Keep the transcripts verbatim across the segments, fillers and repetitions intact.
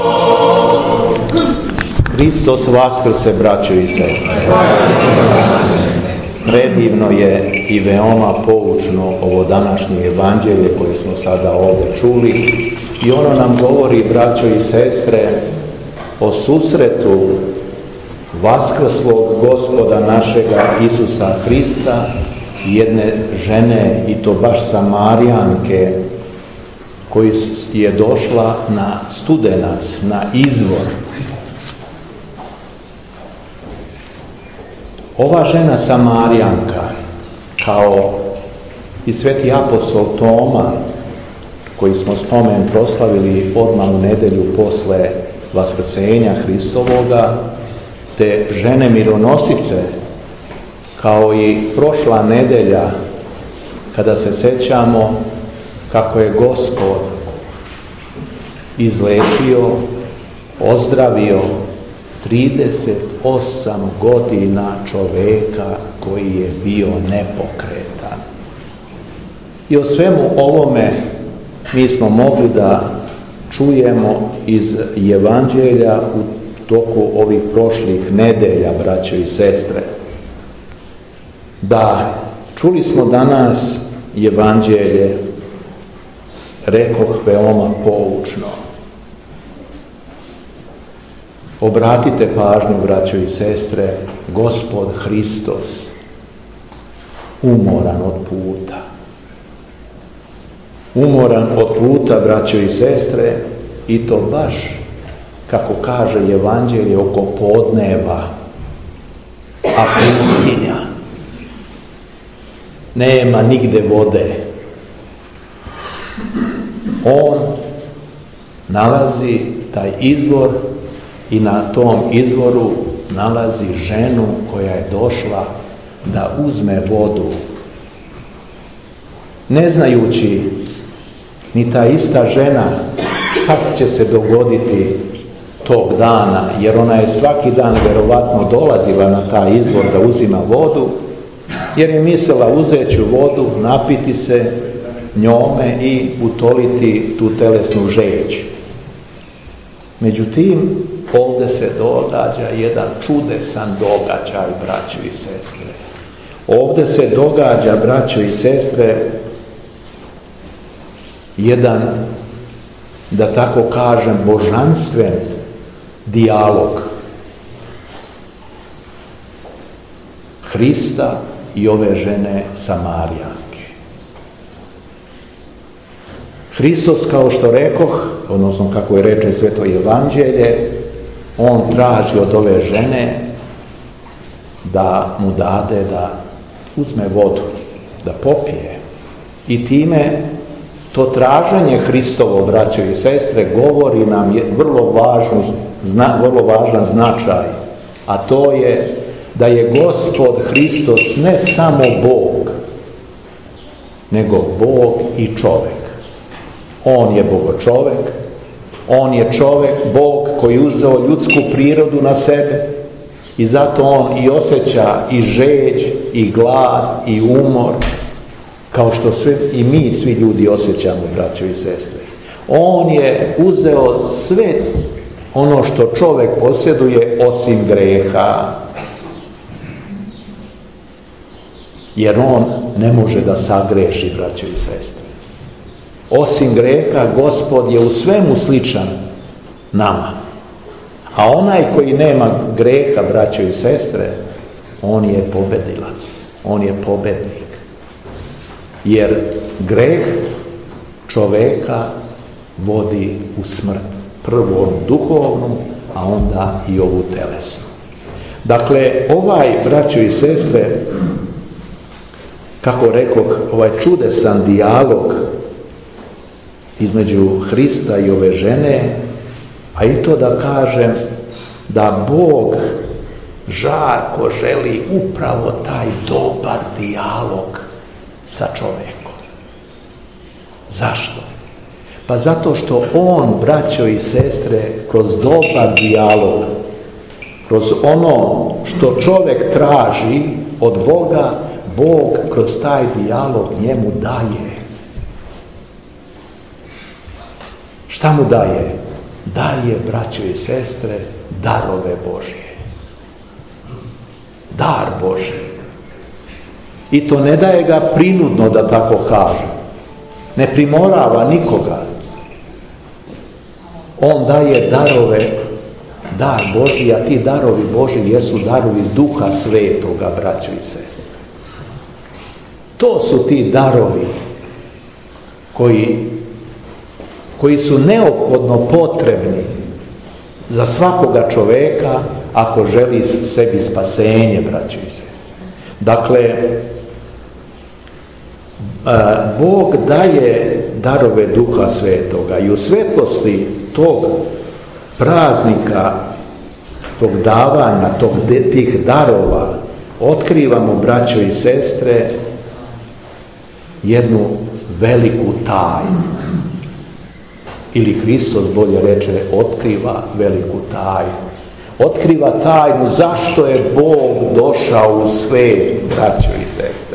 Hristos vaskrse, braćo i sestre. Predivno je i veoma poučno ovo današnje evanđelje koje smo sada ovdje čuli i ono nam govori, braćo i sestre, o susretu vaskrslog Gospoda našega Isusa Hrista i jedne žene, i to baš Samarijanke, koja je došla na studenac, na izvor. Ova žena Samarijanka, kao i sveti apostol Toma, koji smo spomen proslavili odmah u nedelju posle vaskrsenja Hristovoga, te žene mironosice, kao i prošla nedelja, kada se sećamo kako je Gospod izlečio, ozdravio trideset osam godina čoveka koji je bio nepokretan. I o svemu ovome mi smo mogli da čujemo iz evanđelja u toku ovih prošlih nedelja, braćo i sestre. Da, čuli smo danas evanđelje, rekoh, veoma poučno. Obratite pažnju, braćo i sestre, Gospod Hristos, umoran od puta. Umoran od puta, braćo i sestre, i to baš, kako kaže evanđelje, oko podneva, a pustinja. Nema nigde vode. On nalazi taj izvor i na tom izvoru nalazi ženu koja je došla da uzme vodu. Ne znajući ni ta ista žena šta će se dogoditi tog dana, jer ona je svaki dan vjerovatno dolazila na taj izvor da uzima vodu, jer je mislila uzet ću vodu, napiti se njome i utoliti tu telesnu žeđ. Međutim, ovdje se događa jedan čudesan događaj, braćo i sestre. Ovdje se događa, braćo i sestre, jedan, da tako kažem, božanstven dijalog Hrista i ove žene Samarijanke. Hristos, kao što rekoh, odnosno kako je reče sveto evanđelje, on traži od ove žene da mu dade da uzme vodu, da popije. I time to traženje Hristovo, braćo i sestre, govori nam je vrlo, važnu, zna, vrlo važan značaj, a to je da je Gospod Hristos ne samo Bog, nego Bog i čovjek. On je bogočovek, on je čovjek, Bog koji je uzeo ljudsku prirodu na sebe i zato on i osjeća i žeđ, i glad, i umor, kao što sve, i mi svi ljudi osjećamo, braćo i sestre. On je uzeo sve ono što čovjek posjeduje osim greha, jer on ne može da sagreši, braćo i sestre. Osim greha, Gospod je u svemu sličan nama. A onaj koji nema greha, braćo i sestre, on je pobedilac, on je pobednik. Jer greh čoveka vodi u smrt. Prvo onu duhovnu, a onda i ovu telesnu. Dakle, ovaj, braćo i sestre, kako rekoh, ovaj čudesan dijalog između Hrista i ove žene, a i to da kažem da Bog žarko želi upravo taj dobar dijalog sa čovjekom. Zašto? Pa zato što on, braćo i sestre, kroz dobar dijalog, kroz ono što čovjek traži od Boga, Bog kroz taj dijalog njemu daje. Šta mu daje? daje, braćo i sestre, darove Božje. Dar Božji. I to ne daje ga prinudno, da tako kažem. Ne primorava nikoga. On daje darove, dar Božji, a ti darovi Božji jesu darovi Duha Svetoga, braćo i sestre. To su ti darovi koji, koji su neophodno potrebni za svakoga čoveka ako želi sebi spasenje, braćo i sestre. Dakle, Bog daje darove Duha Svetoga i u svetlosti tog praznika, tog davanja, tog, tih darova, otkrivamo, braćo i sestre, jednu veliku tajnu. Ili Hristos, bolje reče, otkriva veliku tajnu. Otkriva tajnu zašto je Bog došao u svet, braćo i sestre.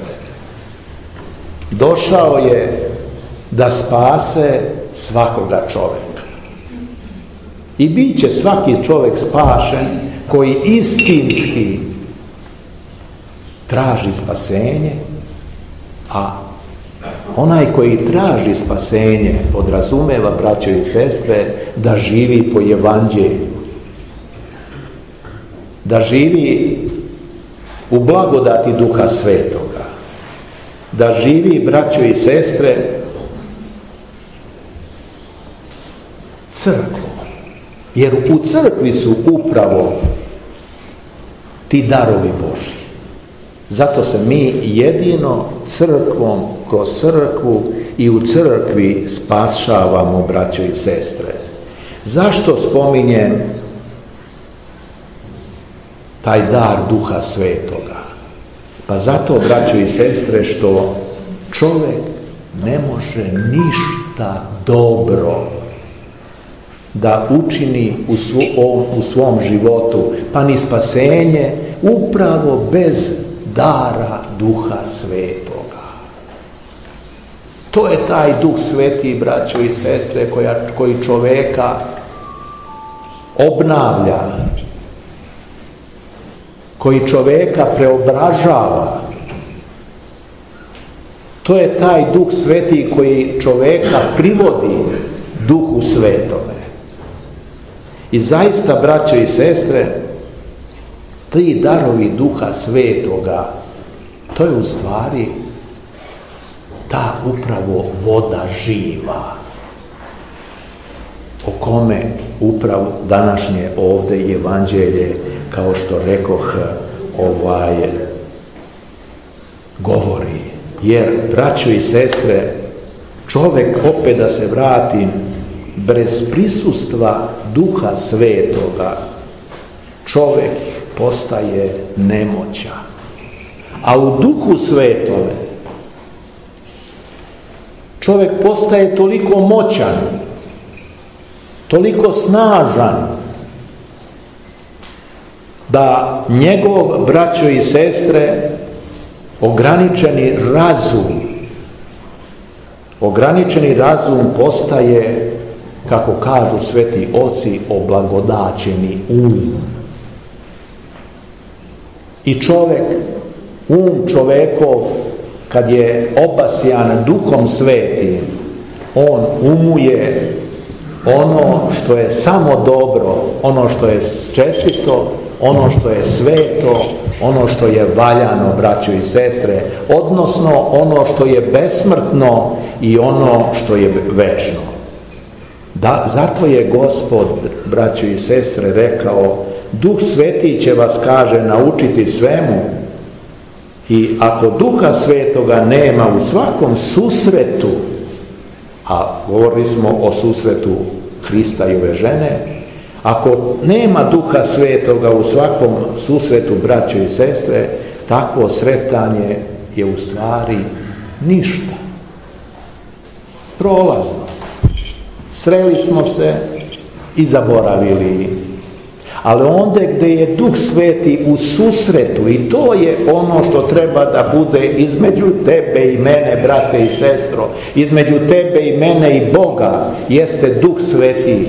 Došao je da spase svakoga čovjeka. I bit će svaki čovjek spašen koji istinski traži spasenje, a onaj koji traži spasenje podrazumeva, braćo i sestre, da živi po evanđelju, da živi u blagodati Duha Svetoga, da živi, braćo i sestre, crkvom. Jer u crkvi su upravo ti darovi Božji. Zato se mi jedino crkvom, kroz crkvu i u crkvi spašavamo, braćo i sestre. Zašto spominjem taj dar Duha Svetoga? Pa zato, braćo i sestre, što čovjek ne može ništa dobro da učini u, svom, u svom životu, pa ni spasenje, upravo bez dara Duha Svetoga. To je taj Duh Sveti, braćo i sestre, koja, koji čoveka obnavlja, koji čoveka preobražava. To je taj Duh Sveti koji čoveka privodi Duhu Svetome. I zaista, braćo i sestre, ti darovi Duha Svetoga, to je u stvari ta upravo voda živa, o kome upravo današnje ovdje evanđelje, kao što rekoh, ovaj, govori. Jer, braćo i sestre, čovjek, opet da se vratim, bez prisustva Duha Svetoga, čovjek postaje nemoćan. A u Duhu Svetome čovjek postaje toliko moćan, toliko snažan, da njegov, braćo i sestre, ograničeni razum, ograničeni razum postaje, kako kažu sveti oci, oblagodaćeni um. I čovjek, um čovekov, kad je obasjan Duhom Svetim, on umuje ono što je samo dobro, ono što je čestito, ono što je sveto, ono što je valjano, braćo i sestre, odnosno ono što je besmrtno i ono što je večno. Da, zato je Gospod, braćo i sestre, rekao: Duh Sveti će vas, kaže, naučiti svemu. I ako Duha Svetoga nema u svakom susretu, a govorili smo o susretu Hrista i ove žene, ako nema Duha Svetoga u svakom susretu, braćo i sestre, takvo sretanje je u stvari ništa. Prolazno. Sreli smo se i zaboravili. Ali ondje gdje je Duh Sveti u susretu, i to je ono što treba da bude između tebe i mene, brate i sestro, između tebe i mene i Boga, jeste Duh Sveti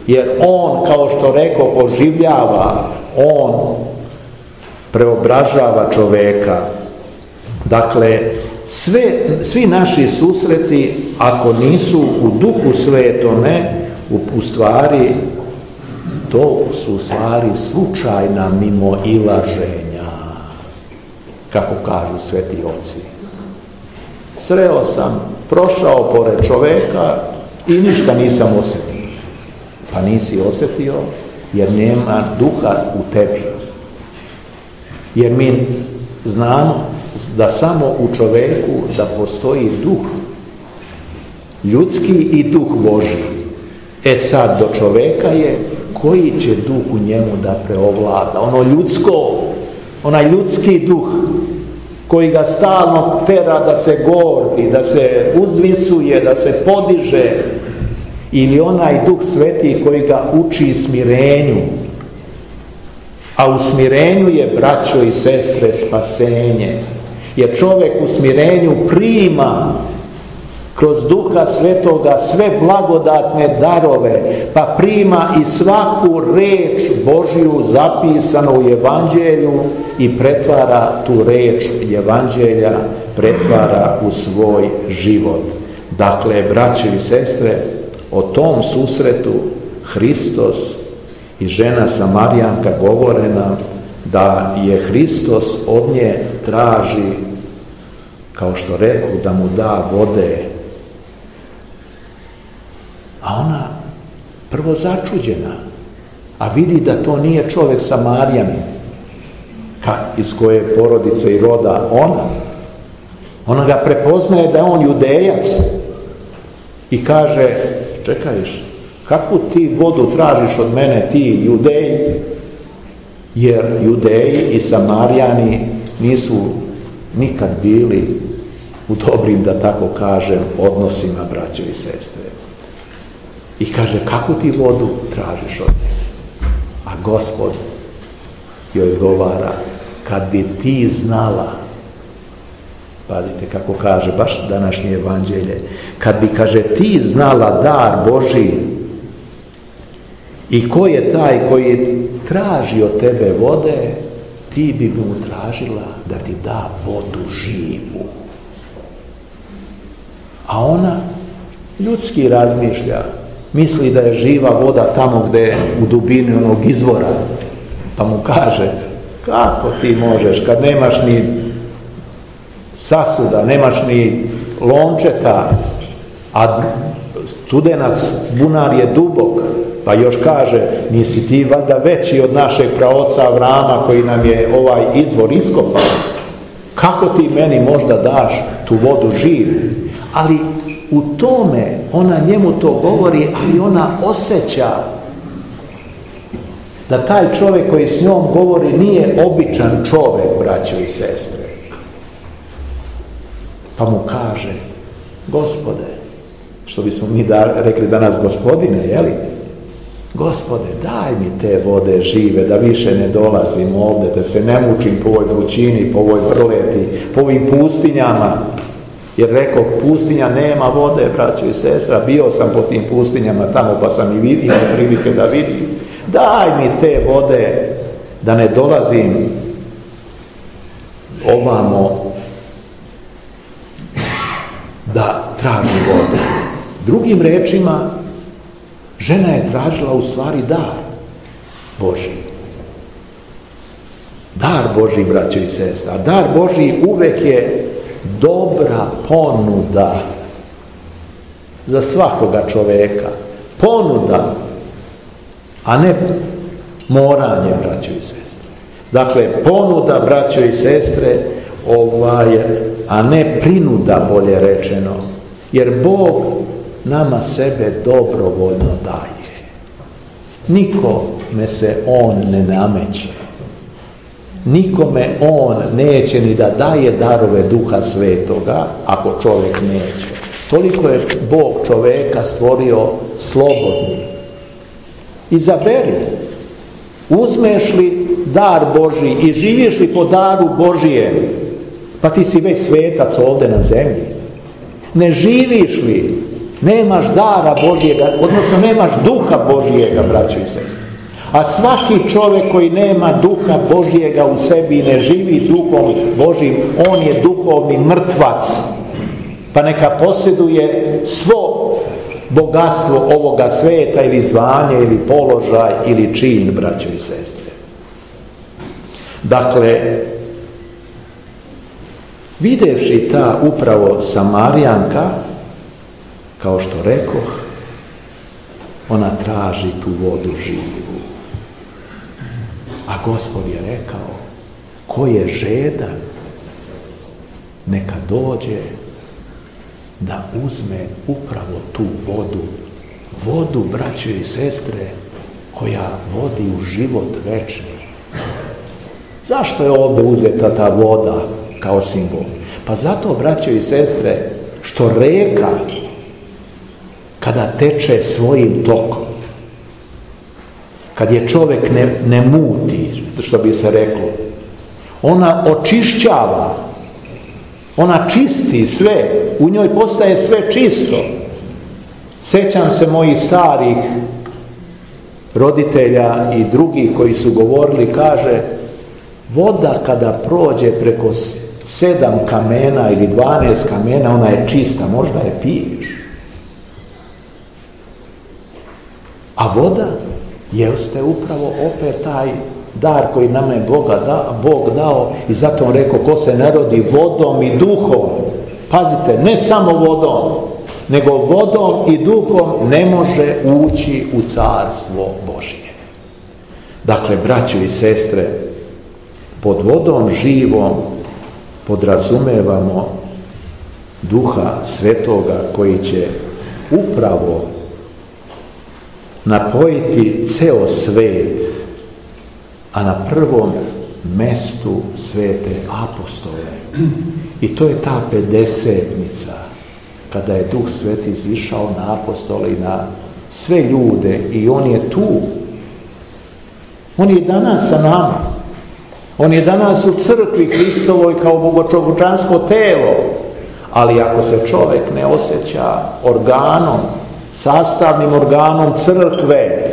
jer on, kao što rekao, oživljava, on preobražava čoveka. Dakle, sve, svi naši susreti, ako nisu u duhu svetome, u, u stvari, to su u stvari slučajna mimoilaženja, kako kažu sveti oci. Sreo sam, prošao pored čoveka i ništa nisam osjetio. Pa nisi osjetio jer nema duha u tebi. Jer mi znamo da samo u čoveku da postoji duh ljudski i duh Božji. E sad do čoveka je koji će duh u njemu da preovlada. Ono ljudsko, onaj ljudski duh koji ga stalno tera da se gordi, da se uzvisuje, da se podiže, ili onaj duh sveti koji ga uči smirenju. A u smirenju je, braćo i sestre, spasenje. Jer čovjek u smirenju prima kroz duha svetoga sve blagodatne darove, pa prima i svaku reč Božju zapisanu u evanđelju i pretvara tu reč evanđelja, pretvara u svoj život. Dakle, braćo i sestre, o tom susretu Hristos i žena Samarijanka govore nam da je Hristos od nje traži, kao što reku, da mu da vode. A ona prvo začuđena, a vidi da to nije čovjek Samarijanin, iz koje porodice i roda ona. Ona ga prepoznaje da je on Judejac i kaže, čekajš, kakvu ti vodu tražiš od mene, ti Judeji? Jer Judeji i Samarijani nisu nikad bili u dobrim, da tako kažem, odnosima, braće i sestre. I kaže, kakvu ti vodu tražiš od mene? A Gospod joj govara, kad bi ti znala, pazite kako kaže baš današnje evanđelje, kad bi, kaže, ti znala dar Božji i ko je taj koji traži od tebe vode, ti bi mu tražila da ti da vodu živu. A ona ljudski razmišlja, misli da je živa voda tamo gdje je u dubini onog izvora, pa mu kaže, kako ti možeš kad nemaš ni sasuda, nemaš ni lončeta, a studenac bunar je dubok, pa još kaže, nisi ti valjda veći od našeg praoca Avrama koji nam je ovaj izvor iskopao. Kako ti meni možda daš tu vodu živu? Ali u tome ona njemu to govori, ali ona osjeća da taj čovjek koji s njom govori nije običan čovjek, braćo i sestre. Pa mu kaže, Gospode, što bismo mi da, rekli danas gospodine, jeli? Gospode, daj mi te vode žive, da više ne dolazim ovdje, da se ne mučim po ovoj vrućini, po ovoj vrleti, po ovim pustinjama. Jer rekao, pustinja nema vode, braćo i sestra, bio sam po tim pustinjama tamo, pa sam i vidio prilike da vidim. Daj mi te vode, da ne dolazim ovamo da tražim vodu. Drugim rečima, žena je tražila u stvari dar Božji. Dar Božji, braćo i sestra. Dar Božji uvek je dobra ponuda za svakoga čoveka. Ponuda, a ne moranje, braćo i sestre. Dakle, ponuda, braćo i sestre, ovaj, a ne prinuda, bolje rečeno. Jer Bog nama sebe dobrovoljno daje. Nikome se On ne nameće. Nikome On neće ni da daje darove Duha Svetoga, ako čovjek neće. Toliko je Bog čovjeka stvorio slobodnim. Izaberi. Uzmeš li dar Božji i živiš li po daru Božijem, pa ti si već svetac ovdje na zemlji. Ne živiš li Nemaš dara Božjega, odnosno nemaš duha Božjega, braćo i sestre. A svaki čovjek koji nema duha Božjega u sebi i ne živi duhom Božjim, on je duhovni mrtvac. Pa neka posjeduje svo bogatstvo ovoga sveta ili zvanje ili položaj ili čin, braćo i sestre. Dakle, videvši ta upravo Samarijanka, kao što rekoh, ona traži tu vodu živu. A Gospod je rekao, ko je žedan, neka dođe da uzme upravo tu vodu. Vodu, braćo i sestre, koja vodi u život večni. Zašto je ovdje uzeta ta voda kao simbol? Pa zato, braćo i sestre, što reka kada teče svojim tokom, kad je čovjek ne, ne muti, što bi se reklo, ona očišćava, ona čisti sve, u njoj postaje sve čisto. Sjećam se mojih starih roditelja i drugih koji su govorili, kaže, voda kada prođe preko sedam kamena ili dvanaest kamena, ona je čista, možda je piješ. A voda jeste upravo opet taj dar koji nam je Boga da, Bog dao, i zato on rekao, ko se ne rodi vodom i duhom, pazite, ne samo vodom, nego vodom i duhom ne može ući u carstvo Božje. Dakle, braćo i sestre, pod vodom živom podrazumevamo Duha Svetoga koji će upravo napojiti ceo svet, a na prvom mestu svete apostole. I to je ta pedesetnica, kada je Duh Sveti izišao na apostole i na sve ljude, i on je tu. On je danas sa nama. On je danas u crkvi Hristovoj kao bogočovečansko telo. Ali ako se čovjek ne osjeća organom, sastavnim organom crkve,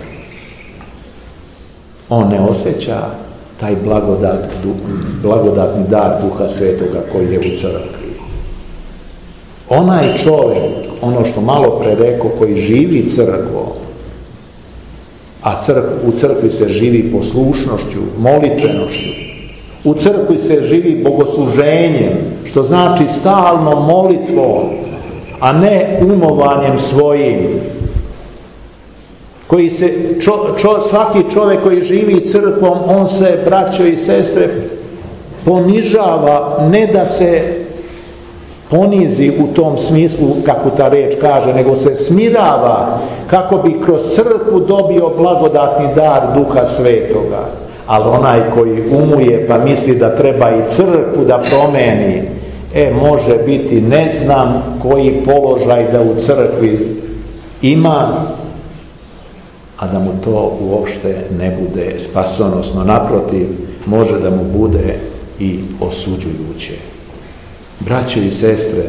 on ne osjeća taj blagodat, blagodatni dar Duha Svetoga koji je u crkvi. Onaj čovjek, ono što malo pre rekao, koji živi crkvom, a crk, u crkvi se živi poslušnošću, molitvenošću, u crkvi se živi bogosluženjem, što znači stalnom molitvom, a ne umovanjem svojim. Koji se, čo, čo, svaki čovjek koji živi crkvom, on se, braćo i sestre, ponižava, ne da se ponizi u tom smislu, kako ta reč kaže, nego se smirava kako bi kroz crkvu dobio blagodatni dar Duha Svetoga. Ali onaj koji umuje pa misli da treba i crkvu da promeni, e, može biti ne znam koji položaj da u crkvi ima, a da mu to uopšte ne bude spasonosno. Naprotiv, može da mu bude i osuđujuće. Braćo i sestre,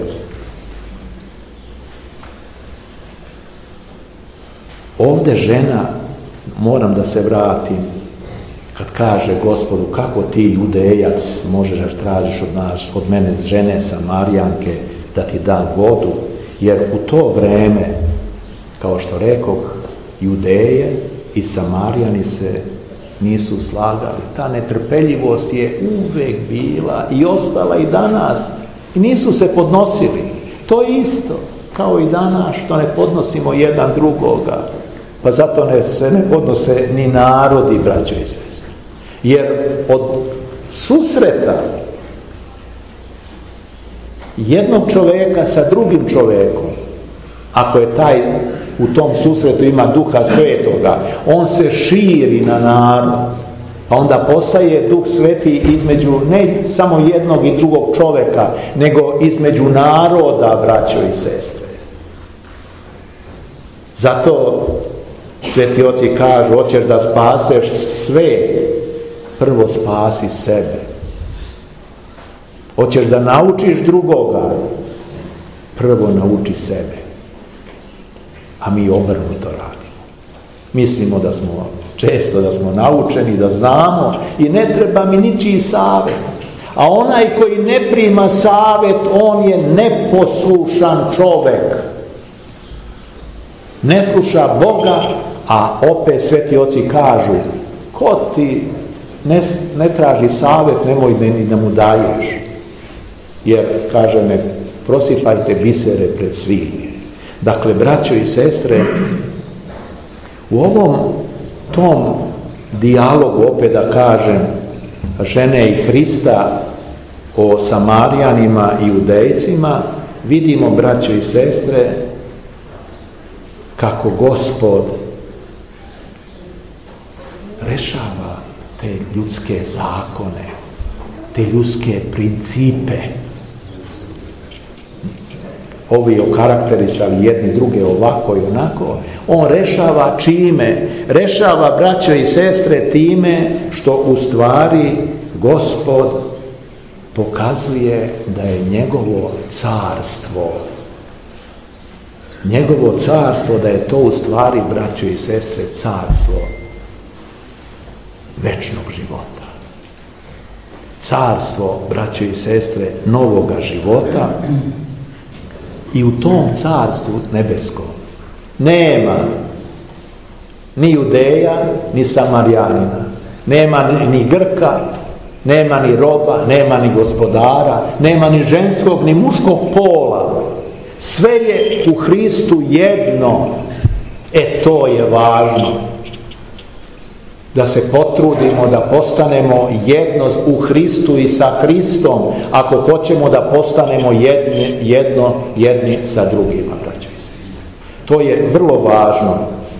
ovdje žena, moram da se vratim, kad kaže Gospodu, kako ti Judejac možeš da tražiš od nas, od mene žene Samarijanke, da ti dam vodu, jer u to vreme, kao što rekoh, Judeje i Samarijani se nisu slagali. Ta netrpeljivost je uvek bila i ostala i danas. I nisu se podnosili. To je isto kao i danas što ne podnosimo jedan drugoga. Pa zato ne, se ne podnose ni narodi, braćo i sestre. Jer od susreta jednog čovjeka sa drugim čovjekom, ako je taj u tom susretu ima Duha Svetoga, on se širi na narod. Pa onda postaje Duh Sveti između ne samo jednog i drugog čovjeka, nego između naroda, braćo i sestre. Zato sveti oci kažu, hoćeš da spaseš svet, prvo spasi sebe. Hoćeš da naučiš drugoga, prvo nauči sebe. a mi obrnuto radimo. Mislimo da smo često da smo naučeni, da znamo i ne treba mi ničiji savjet. A onaj koji ne prima savjet, on je neposlušan čovjek. Ne sluša Boga, a opet sveti oci kažu, ko ti ne, ne traži savjet, nemoj ni da mu daješ. Jer, kaže, ne prosipajte bisere pred svinje. Dakle, braćo i sestre, u ovom tom dijalogu, opet da kažem, žene i Hrista o Samarijanima i Judejcima, vidimo, braćo i sestre, kako Gospod rešava te ljudske zakone, te ljudske principe. Ovi okarakterisali jedni druge ovako i onako. On rešava čime? Rešava, braćo i sestre, time što u stvari Gospod pokazuje da je njegovo carstvo. Njegovo carstvo, da je to u stvari, braćo i sestre, carstvo večnog života. Carstvo, braćo i sestre, novoga života. I u tom carstvu nebeskom nema ni Judeja, ni Samarijanina. Nema ni, ni Grka, nema ni roba, nema ni gospodara, nema ni ženskog, ni muškog pola. Sve je u Hristu jedno. E, to je važno. Da se potrudimo da postanemo jedno u Hristu i sa Hristom, ako hoćemo da postanemo jedni, jedno jedni sa drugima, braćo i sestre. To je vrlo važno.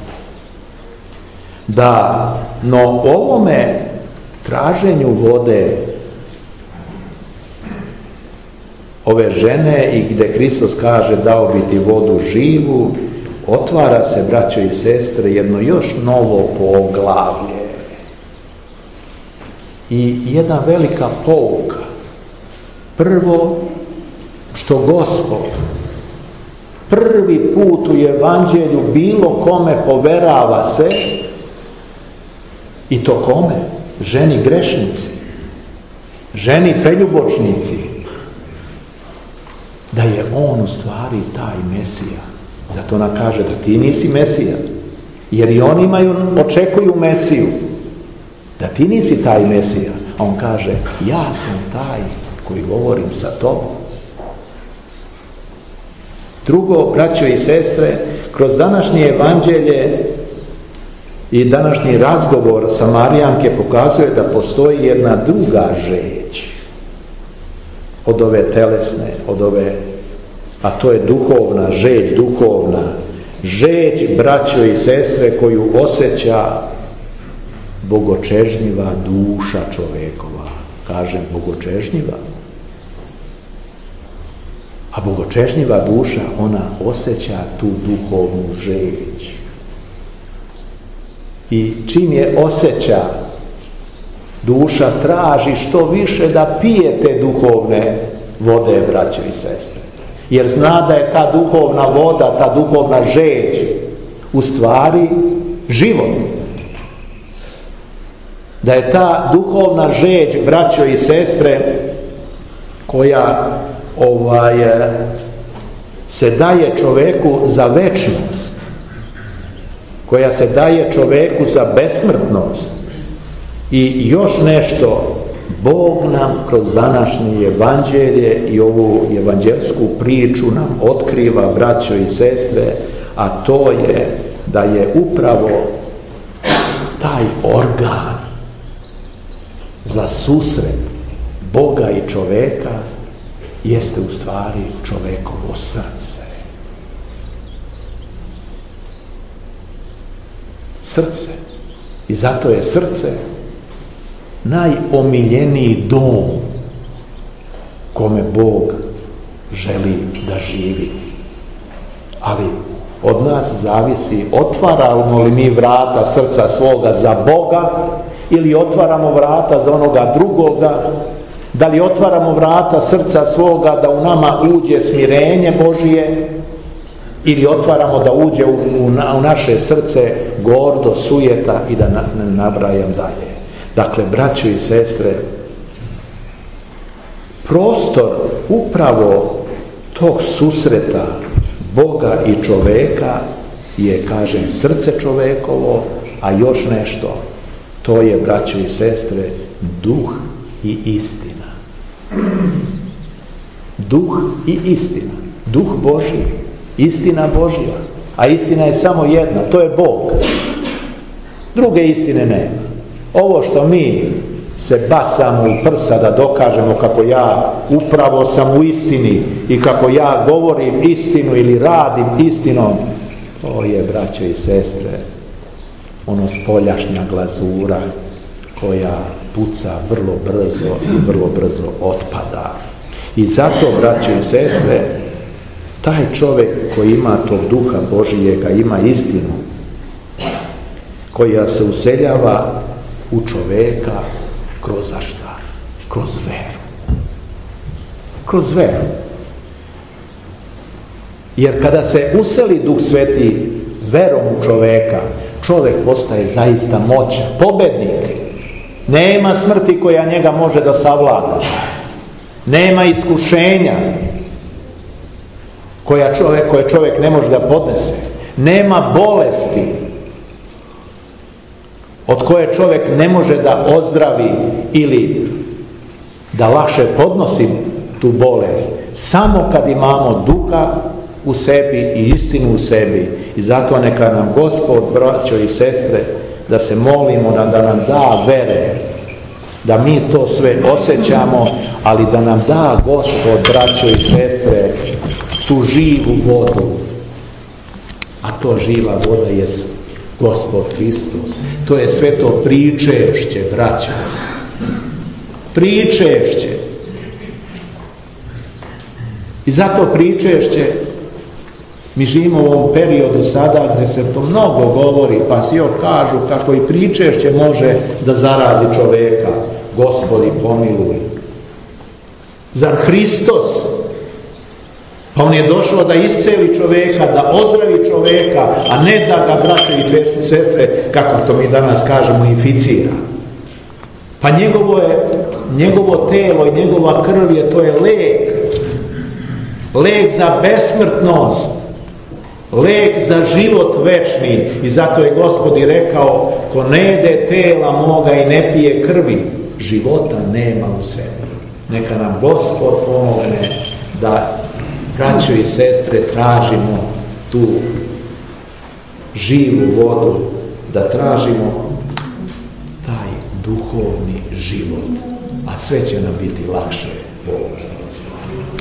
Da, no ovome traženju vode ove žene i gdje Hristos kaže dao bi ti vodu živu, otvara se, braćo i sestre, jedno još novo poglavlje. I jedna velika pouka. Prvo, što Gospod prvi put u evanđelju bilo kome poverava se, i to kome? Ženi grešnici, ženi peljubočnici, da je on u stvari taj Mesija. Zato ona kaže da ti nisi Mesija, jer i oni imaju, očekuju Mesiju, da ti nisi taj Mesija. A on kaže, ja sam taj koji govorim sa tobom. Drugo, braćo i sestre, kroz današnje evanđelje i današnji razgovor Samarijanke pokazuje da postoji jedna druga žeđ od ove telesne, od ove, a to je duhovna žeđ, duhovna žeđ, braćo i sestre, koju osjeća bogočežnjiva duša čovekova. Kažem bogočežnjiva. A bogočežnjiva duša, ona osjeća tu duhovnu žeđ. I čim je osjeća, duša traži što više da pije te duhovne vode, braćo i sestre. Jer zna da je ta duhovna voda, ta duhovna žeđ u stvari život. Da je ta duhovna žeđ, braćo i sestre, koja ovaj, se daje čoveku za večnost, koja se daje čoveku za besmrtnost. I još nešto, Bog nam kroz današnje evanđelje i ovu evanđelsku priču nam otkriva, braćo i sestre, a to je da je upravo taj organ za susret Boga i čoveka jeste u stvari čovekovo srce. Srce. I zato je srce najomiljeniji dom kome Bog želi da živi. Ali od nas zavisi, otvaramo li mi vrata srca svoga za Boga ili otvaramo vrata za onoga drugoga, da li otvaramo vrata srca svoga da u nama uđe smirenje Božije ili otvaramo da uđe u, u, u naše srce gordo, sujeta i da na, ne nabrajam dalje. Dakle, braćo i sestre, prostor upravo tog susreta Boga i čoveka je, kažem, srce čovekovo, a još nešto, to je, braćo i sestre, duh i istina. Duh i istina. Duh Božji, istina Božja. A istina je samo jedna, to je Bog. Druge istine nema. Ovo što mi se basamo u prsa da dokažemo kako ja upravo sam u istini i kako ja govorim istinu ili radim istinom, to je, braćo i sestre, ono spoljašnja glazura koja puca vrlo brzo i vrlo brzo otpada. I zato, braćo i sestre, taj čovjek koji ima tog duha Božijega, ima istinu koja se useljava u čoveka kroz šta? Kroz veru. Kroz veru. Jer kada se useli Duh Sveti verom u čoveka, čovjek postaje zaista moćan, pobednik. Nema smrti koja njega može da savlada. Nema iskušenja koja čovjek, koje čovjek ne može da podnese. Nema bolesti od koje čovjek ne može da ozdravi ili da lakše podnosi tu bolest. Samo kad imamo duha u sebi i istinu u sebi. I zato neka nam Gospod, braćo i sestre, da se molimo da, da nam da vere, da mi to sve osjećamo, ali da nam da Gospod, braćo i sestre, tu živu vodu. A to živa voda je Gospod Hristos. To je sve to pričešće, braćo i sestre. Pričešće. I zato pričešće, mi živimo u ovom periodu sada gdje se to mnogo govori, pa si još kažu kako i pričešće može da zarazi čoveka. Gospodi, pomiluj. Zar Hristos, pa on je došao da isceli čoveka, da ozdravi čoveka, a ne da ga, braće i sestre, kako to mi danas kažemo, inficira. Pa njegovo, je, njegovo telo i njegova krv je, to je lek. Lek za besmrtnost. Lek za život večni. I zato je Gospod i rekao, ko ne jede tela moga i ne pije krvi, života nema u sebi. Neka nam Gospod pomogne da, braćo i sestre, tražimo tu živu vodu, da tražimo taj duhovni život, a sve će nam biti lakše. Bog